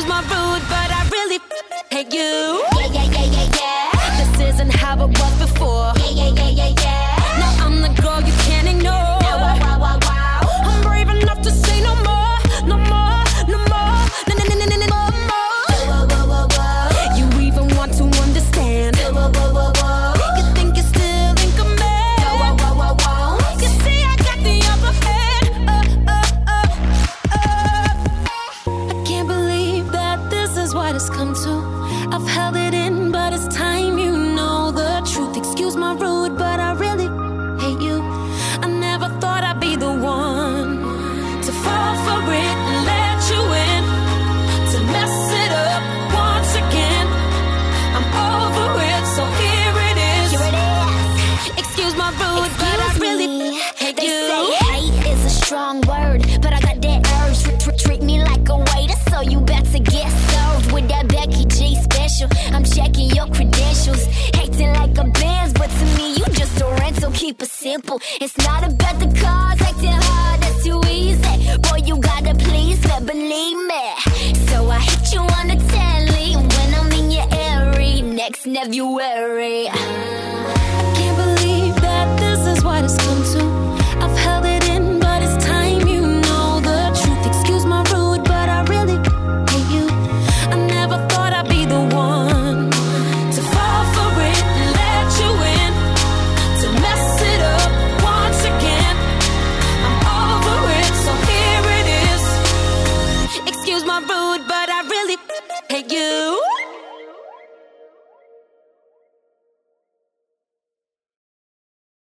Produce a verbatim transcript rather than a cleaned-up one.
Excuse my rude, but I really hate you. Yeah, yeah, yeah, yeah, yeah. This isn't how it was before. Yeah, yeah, yeah, yeah, yeah. Now I'm the girl you can't ignore. Now, wow, wow, wow, wow. I'm brave enough to say no more, no more, no more, no, no, no, no, no, no more. Whoa, whoa, whoa, whoa. You even want to understand? Whoa, whoa, whoa, whoa. You think you're still in command? Whoa, whoa, whoa, whoa. You see, I got the upper hand. Uh, uh, uh, uh. I can't believe that this is what it's come to. I've held it in, but it's time you know the truth. Excuse my rude, but I really hate you. I never thought I'd be the one to fall for it and let you in, to mess it up once again. I'm over it, so here it is. Here it is. Excuse my rude, but I Excuse really me. hate They you. say hate is a strong word, but I got that urge. Tr- tr- treat me like a waiter, so you better get served with that Becky G special. I'm checking your credentials, hating like a Benz, but to me you just a rental. Keep it simple. It's not about the cars, acting hard, that's too easy. Boy, you gotta please me, believe me. So I hit you on the telly when I'm in your area next February. I can't believe that this is what it's come to. I've held it in, but it's time you know the truth. Excuse my rude, but I really hate you. I never thought I'd be the one to fall for it and let you in, to mess it up once again. I'm over it, so here it is. Excuse my rude, but I really hate you.